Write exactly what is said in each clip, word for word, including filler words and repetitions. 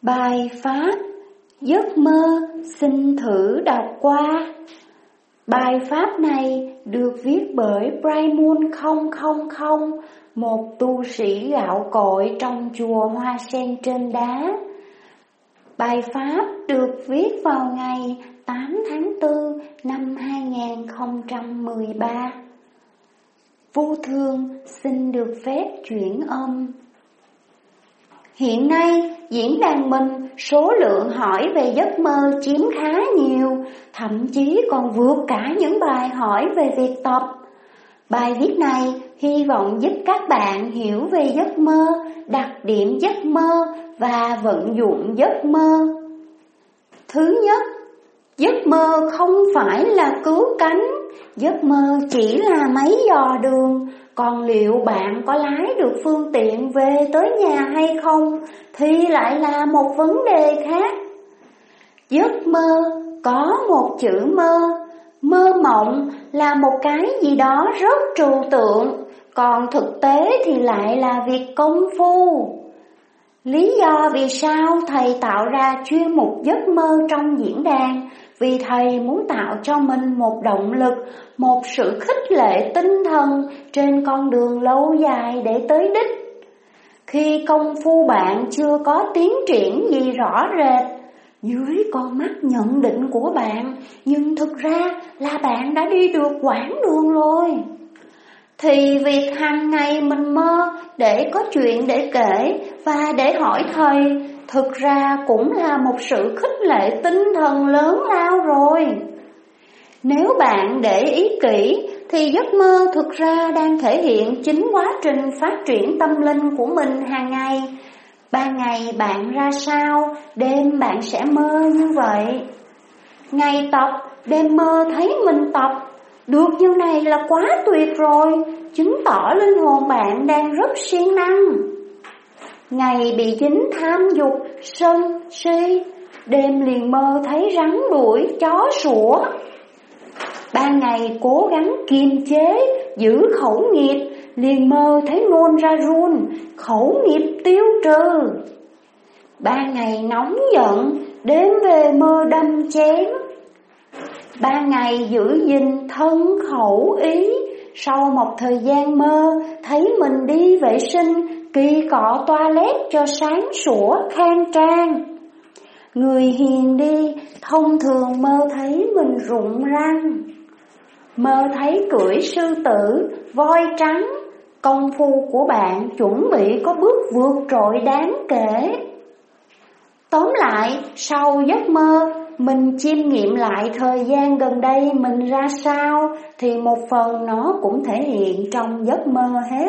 Bài pháp Giấc mơ xin thử đọc qua. Bài pháp này được viết bởi Brightmoon không không không, một tu sĩ gạo cội trong chùa Hoa Sen trên đá. Bài pháp được viết vào ngày tám tháng tư năm hai nghìn không trăm mười ba. Vô Thường xin được phép chuyển âm. Hiện nay, diễn đàn mình số lượng hỏi về giấc mơ chiếm khá nhiều, thậm chí còn vượt cả những bài hỏi về việc tập. Bài viết này hy vọng giúp các bạn hiểu về giấc mơ, đặc điểm giấc mơ và vận dụng giấc mơ. Thứ nhất, giấc mơ không phải là cứu cánh, giấc mơ chỉ là máy dò đường. Còn liệu bạn có lái được phương tiện về tới nhà hay không thì lại là một vấn đề khác. Giấc mơ có một chữ mơ. Mơ mộng là một cái gì đó rất trừu tượng, còn thực tế thì lại là việc công phu. Lý do vì sao thầy tạo ra chuyên mục giấc mơ trong diễn đàn? Vì thầy muốn tạo cho mình một động lực, một sự khích lệ tinh thần trên con đường lâu dài để tới đích. Khi công phu bạn chưa có tiến triển gì rõ rệt, dưới con mắt nhận định của bạn, nhưng thực ra là bạn đã đi được quãng đường rồi, thì việc hàng ngày mình mơ để có chuyện để kể và để hỏi thầy thực ra cũng là một sự khích lệ tinh thần lớn lao rồi. Nếu bạn để ý kỹ thì giấc mơ thực ra đang thể hiện chính quá trình phát triển tâm linh của mình hàng ngày. Ban ngày bạn ra sao, đêm bạn sẽ mơ như vậy. Ngày tập, đêm mơ thấy mình tập. Được như này là quá tuyệt rồi, chứng tỏ linh hồn bạn đang rất siêng năng. Ngày bị dính tham dục, sân, si, đêm liền mơ thấy rắn đuổi, chó sủa. Ban ngày cố gắng kiềm chế, giữ khẩu nghiệp, liền mơ thấy nôn ra run, khẩu nghiệp tiêu trừ. Ban ngày nóng giận, đêm về mơ đâm chém. Ban ngày giữ gìn thân khẩu ý, sau một thời gian mơ thấy mình đi vệ sinh, kỳ cọ toilet cho sáng sủa khang trang. Người hiền đi thông thường mơ thấy mình rụng răng. Mơ thấy cưỡi sư tử, voi trắng, công phu của bạn chuẩn bị có bước vượt trội đáng kể. Tóm lại, sau giấc mơ, mình chiêm nghiệm lại thời gian gần đây mình ra sao thì một phần nó cũng thể hiện trong giấc mơ hết.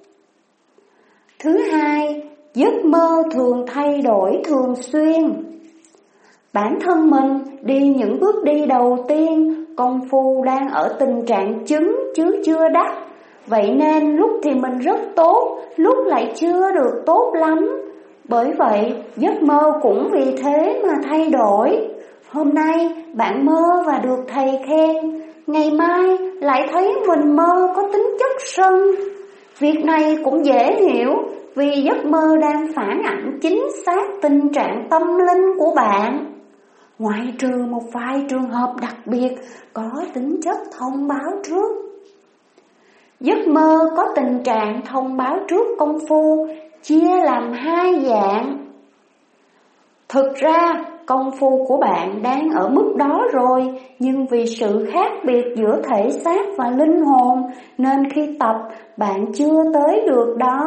Thứ hai, giấc mơ thường thay đổi thường xuyên. Bản thân mình đi những bước đi đầu tiên, công phu đang ở tình trạng chứng chứ chưa đắc. Vậy nên lúc thì mình rất tốt, lúc lại chưa được tốt lắm. Bởi vậy, giấc mơ cũng vì thế mà thay đổi. Hôm nay bạn mơ và được thầy khen, ngày mai lại thấy mình mơ có tính chất sân. Việc này cũng dễ hiểu vì giấc mơ đang phản ảnh chính xác tình trạng tâm linh của bạn. Ngoại trừ một vài trường hợp đặc biệt có tính chất thông báo trước. Giấc mơ có tình trạng thông báo trước công phu chia làm hai dạng. Thực ra công phu của bạn đang ở mức đó rồi, nhưng vì sự khác biệt giữa thể xác và linh hồn nên khi tập bạn chưa tới được đó.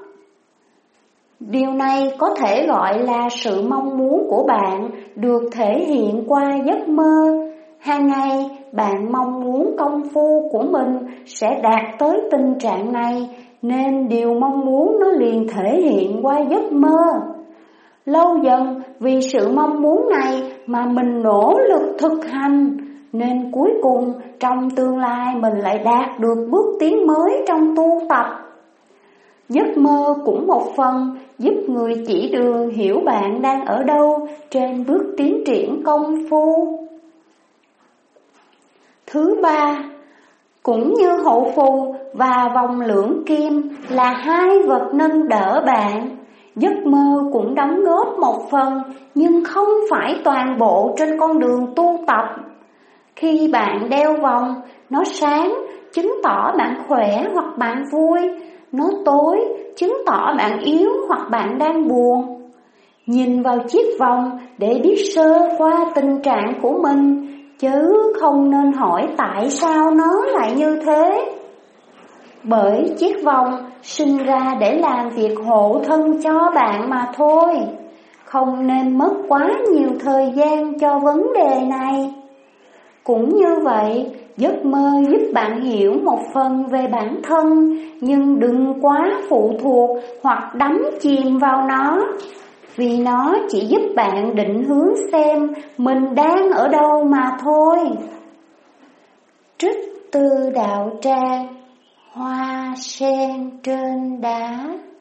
Điều này có thể gọi là sự mong muốn của bạn được thể hiện qua giấc mơ. Hàng ngày bạn mong muốn công phu của mình sẽ đạt tới tình trạng này, nên điều mong muốn nó liền thể hiện qua giấc mơ. Lâu dần vì sự mong muốn này mà mình nỗ lực thực hành, nên cuối cùng trong tương lai mình lại đạt được bước tiến mới trong tu tập. Giấc mơ cũng một phần giúp người chỉ đường hiểu bạn đang ở đâu trên bước tiến triển công phu. Thứ ba, cũng như hậu phù và vòng lưỡng kim là hai vật nâng đỡ bạn, giấc mơ cũng đóng góp một phần, nhưng không phải toàn bộ trên con đường tu tập. Khi bạn đeo vòng, nó sáng, chứng tỏ bạn khỏe hoặc bạn vui. Nó tối, chứng tỏ bạn yếu hoặc bạn đang buồn. Nhìn vào chiếc vòng để biết sơ qua tình trạng của mình, chứ không nên hỏi tại sao nó lại như thế. Bởi chiếc vòng sinh ra để làm việc hộ thân cho bạn mà thôi. Không nên mất quá nhiều thời gian cho vấn đề này. Cũng như vậy, giấc mơ giúp bạn hiểu một phần về bản thân, nhưng đừng quá phụ thuộc hoặc đắm chìm vào nó, vì nó chỉ giúp bạn định hướng xem mình đang ở đâu mà thôi. Trích từ Đạo Tràng, Hoa sen trên đá.